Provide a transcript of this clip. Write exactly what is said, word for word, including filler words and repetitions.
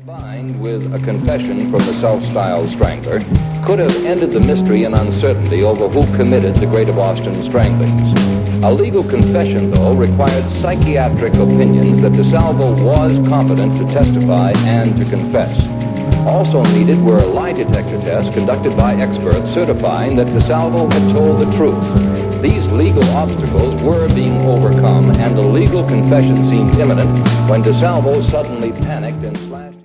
Combined with a confession from the self-styled strangler, could have ended the mystery and uncertainty over who committed the Greater Boston stranglings. A legal confession, though, required psychiatric opinions that DeSalvo was competent to testify and to confess. Also needed were lie detector tests conducted by experts certifying that DeSalvo had told the truth. These legal obstacles were being overcome, and a legal confession seemed imminent when DeSalvo suddenly panicked and slashed